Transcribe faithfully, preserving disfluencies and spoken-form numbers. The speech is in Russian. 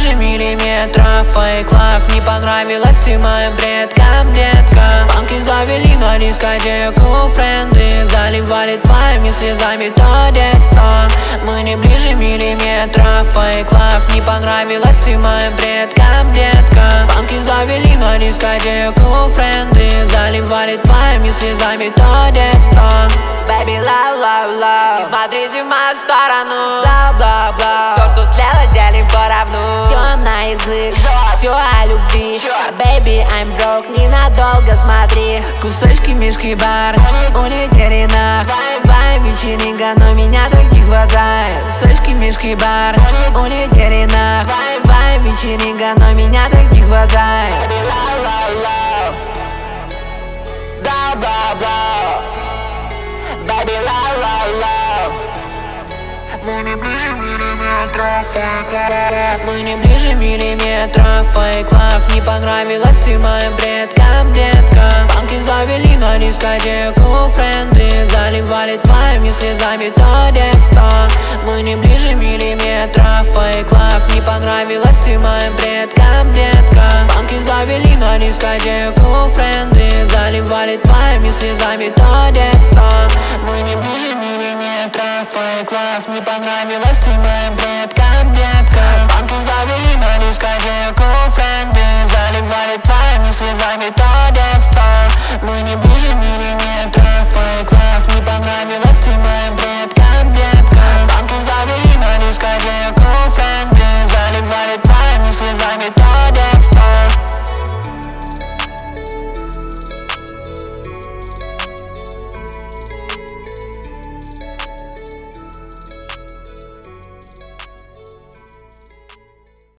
ближе миллиметров. Fake love, не понравилась ты моим предкам, детка. Банки завели на дискотеку, френды заливали твоими слезами то детство. Мы не ближе миллиметров. Fake love, не понравилась ты моим предкам, детка. Банки завели на дискотеку, френды заливали твоими слезами то детство. Baby, love, love, love, не смотрите в мою сторону. Бла-бла-бла, все, что слева, делим поровну. все на язык, все о любви. Baby, I'm broke, ненадолго смотри. Кусочки мишки бар, улетели на твоя вечеринка, но меня так не хватает. Кусочки мишки бар, улетели на твоя вечеринка, но меня так не хватает. Baby, love, love, love, blah, blah, blah. Baby, love, love, love. Мы не ближе миллиметров, fake love. Мы не ближе миллиметров, fake love. Не понравилась ты моим предкам, детка. Банки завели на дискотеку, френды заливали твоими слезами то детство. Мы не ближе миллиметров, fake love. Не понравилась ты моим предкам, детка. Банки завели на дискотеку, френды заливали твоими слезами то детство. Мы не ближе миллиметров, fake love. Не понравилась ты моим предкам, детка. Банки завели на дискотеку, френды заливали твоими слезами то детство. Мы не